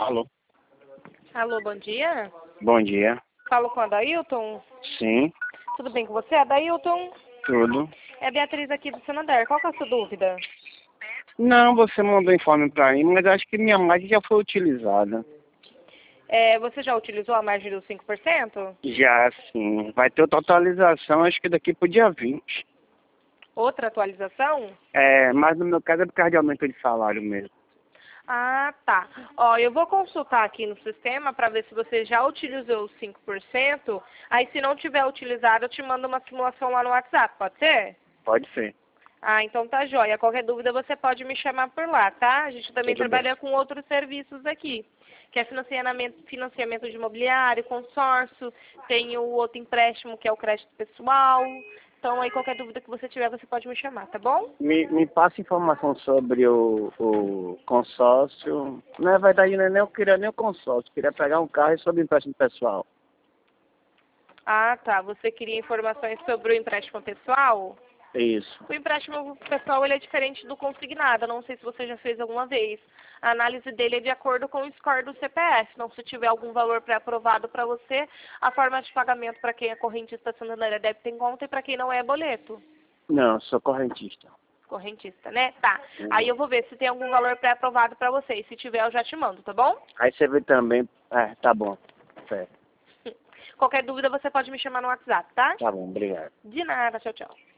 Alô? Alô, bom dia. Bom dia. Falo com a Dailton. Sim, Tudo bem com você? Dailton? tudo. É a Beatriz aqui do Santander. Qual que é a sua dúvida? Não, você mandou informe pra mim, mas acho que minha margem já foi utilizada. Você já utilizou a margem dos 5%? Já, sim. Vai ter totalização, acho que daqui pro dia 20. Outra atualização? Mas no meu caso é por causa de aumento de salário mesmo. Ah, tá. Ó, eu vou consultar aqui no sistema para ver se você já utilizou os 5%. Aí, se não tiver utilizado, eu te mando uma simulação lá no WhatsApp, pode ser? Pode ser. Ah, então tá jóia. Qualquer dúvida você pode me chamar por lá, tá? A gente também Tudo bem. trabalha com outros serviços aqui, que é financiamento de imobiliário, consórcio, tem o outro empréstimo que é o crédito pessoal. Então aí qualquer dúvida que você tiver, você pode me chamar, tá bom? Me passa informação sobre o consórcio. Na verdade, eu queria nem o consórcio, eu queria pegar um carro e sobre empréstimo pessoal. Ah, tá. Você queria informações sobre o empréstimo pessoal? Isso. O empréstimo pessoal ele é diferente do consignado. Não sei se você já fez alguma vez. A análise dele é de acordo com o score do CPF. Então, se tiver algum valor pré-aprovado para você, a forma de pagamento para quem é correntista Santander é débito em conta e para quem não é boleto. Não, sou correntista. Correntista, né? Tá. Aí eu vou ver se tem algum valor pré-aprovado para você. E se tiver, eu já te mando, tá bom? Aí você vê também. Tá bom. Certo. Qualquer dúvida, você pode me chamar no WhatsApp, tá? Tá bom, obrigado. De nada. Tchau, tchau.